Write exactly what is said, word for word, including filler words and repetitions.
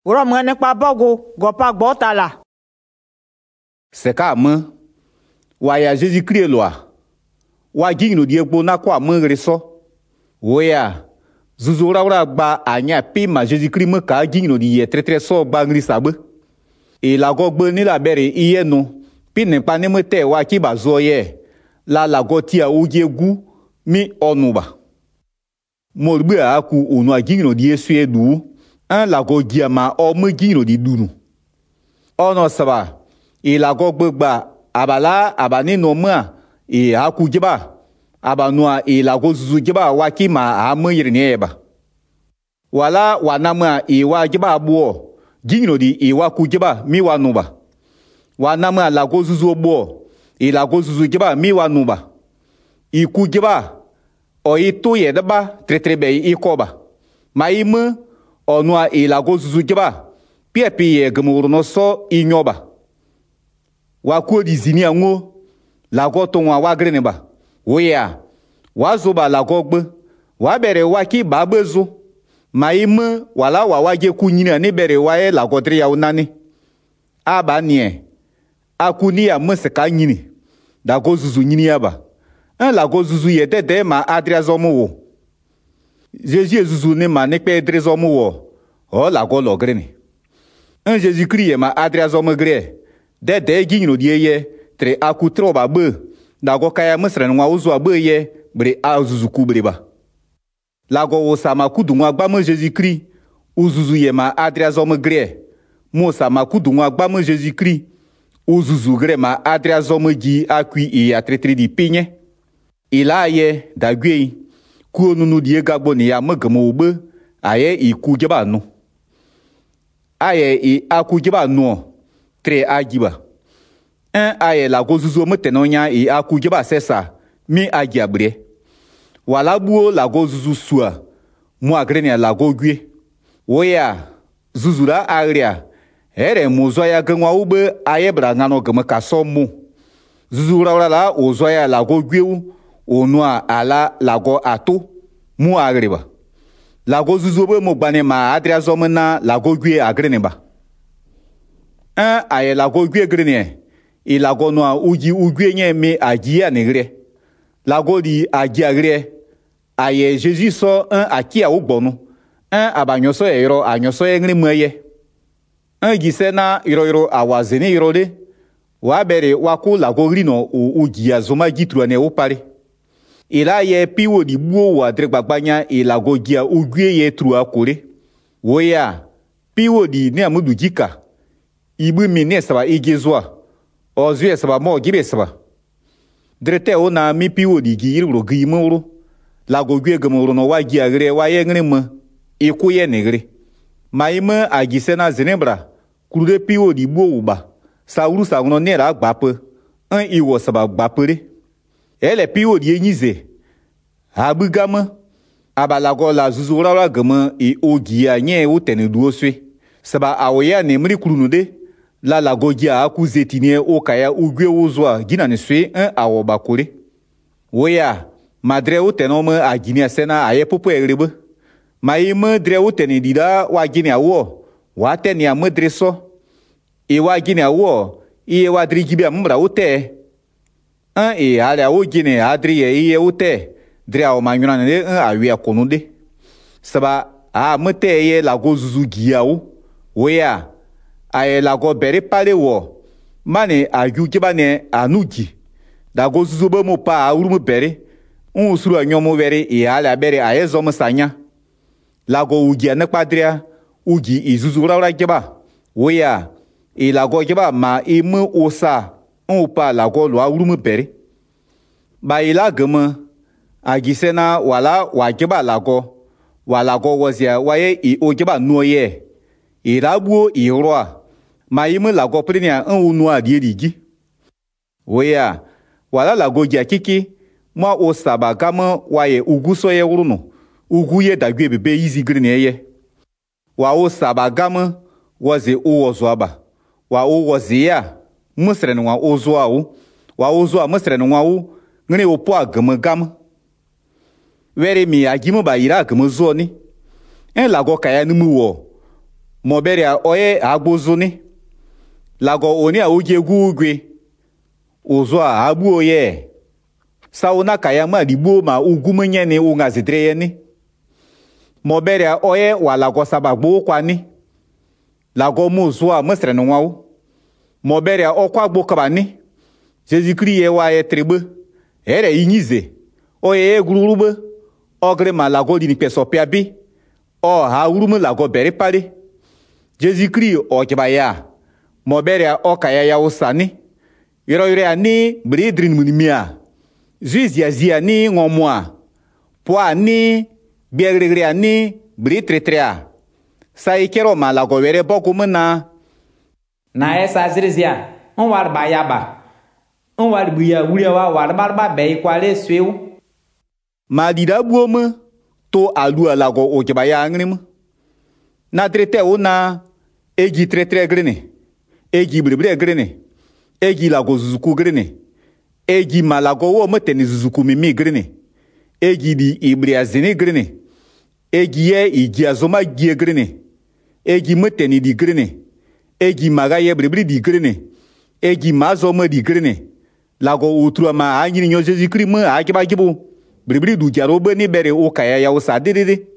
Ura mwene kwa bogo, gopa gbota la. C'est ka me. Wa ya Jésus-Christ loa. Wa gino die gbo na kwa me reso. Oya. Zuzura ura gba anya pi ma Jésus-Christ me ka gino di ye tre tre so gba ngri sabe. E la go gbe ni la bere iye no. Pi ne pa ne me te wa ki ba zo ye. La la go ti a oje gu mi onuba. Mo gbe a ku onu a gino di esu edu. Un la go dia ma o me gino di dunu. Ono saba. E la go gbe gba abala abani no ma e aku jiba abanua e la go zuzu jiba waki ma amoyire ne eba wala wanama e wa jiba buo gino di e wa ku jiba mi wa nuba wanama la go zuzu buo e la go zuzu jiba mi wa nuba e ku jiba o e to ye daba tretrebe e koba maime onua e la go zuzu jiba pie pie gmuru no so e nyoba wa ko di zini anwo la go to wa wa grene ba oya wa zo ba la go gbe wa bere wa ki ba bezo maime wala wa wa je ku nyina ni bere wa e la go dre ya unani aba nie akuni ya mseka nyini da go zuzu nyini ya ba en la go zuzu ye dede ma adria zo mo wo Jésus zuzu ne ma ne pe dre zo mo wo o la go lo grene en Jésus Christ ma adria zo mo gre de de gino die ye tre akutro ba be da go kaya mesre nwa uzu abe ye bre azuzu ku bre ba la go wo sama kudu nwa gba mo Jésus Christ uzuzu ye ma adria zo mo gre mo sama kudu nwa gba mo Jésus Christ uzuzu gre ma adria zo mo gi akui e atretri di pinye ila ye da gwe ku onunu die gagbo ni ya magamo obe aye iku jeba nu aye e aku jeba nu tre agiba en aye la go zuzo metenonya e akujiba sesa mi agiabre wala buo la go zuzu sua mu agrenia la go gwe oya zuzura agria ere muzo ya ganwa ube ayebra ngano gama kasomu zuzura wala ozo ya la go gwe onua ala la go ato mu agriba la go zuzo be mo gbane ma adria zomena la go gwe agreniba en aye la go gwe grenie e la go no uji ugwe nye me agia negre la go di agia gre aye Jésus so un akia ugbonu un abanyoso ero anyoso engri moye un gise na iro iro awazeni iro de wa bere wa ku la go rino o uji azoma gitru ne opare e la ye piwo di buo wa dregbaganya e la go gia ugwe ye tru akore wo ya piwo di ne amudu jika ibu mi ne saba igezwa ozu saba mo gibe saba drete ona mi piwo di gi iru gi muru la go gwe gmuru no wa gi agre wa ye ngre mo iku ye negre maime agise na zenebra kurude piwo di bo uba sauru sa no ne ra gbape an iwo saba gbapere ele piwo di enyize abugama abalago la zuzura la gama e ogi anye o teneduo swe saba awoya ne mri kurunude la la gogia akuzetine o kaya ugwe uzwa gina ne swe en awoba kore oya madre o tenome a gini sena aye popo erebe mai me dre o tenedida wa gini awo wa teni a madre so e wa gini awo e wa drigibe mbra o te en e ala o gini adri e o te dre o manyuna ne en awi akonude saba a mete ye la gozuzu giawo oya aye la go bere pale wo mane aju kibane anugi da go zuzo be mo pa awuru mo bere un usuru anyomo bere e ala bere aye zo mo sanya la go ugi na kpadria ugi izuzu rawra kiba oya e la go kiba ma e mo osa un pa la go lo awuru mo bere ba ila gama agisena wala wa kiba la go wala go wozia waye e o kiba noye e rabuo e roa maime la go prenia en unu adie digi oya wala la go ja kiki ma o saba gama waye ugu so ye wuruno ugu ye dagwe bebe izi grene ye wa o saba gama waze o wozo aba wa o woze ya musre no wa ozo awo wa ozo a musre no wa wo ngene o po agama gama were mi agimu ba ira agama zo ni en la go kaya numu wo Moberia oye agbozuni. Lago oni a oje gugwe. Uzwa abu oye. Sauna kaya ma dibu ma ugumenye ni ungazitreye ni. Moberia oye wa lago sabagbo kwa ni. Lago muzwa mestre nwau. Moberia okwa gbo kabani. Jésus-Christ ye wa ye tribe. Ere inyize. Oye e gururube. Ogre ma lago dini peso piabi. O ha urume lago beri pari. Jésus-Christ o kibaya. Moberia o kaya ya usani. Yoro yore ani bridrin munimia. Zuizia zia ni ngomwa. Poa ni biegregre ani britretrea. Sa ikero ma lago were boku mena. Na essa zrizia. Um war baiaba. Um war buia uria wa war barba bei kwale sweu. Ma dida buome to alua lago o kibaya angrim. Na trete una egi tretre grene. Egi bribre grene. Egi lago zuzuku grene. Egi malago wo meteni zuzuku mimi grene. Egi di ibriazene grene. Egi ye igi azoma gie grene. Egi meteni di grene. Egi magaye bribri di grene. Egi mazoma di grene. Lago utrua ma anyini nyo Jésus-Christ me akiba gibu. Bribri du jaro beni bere o kaya ya usa dedede.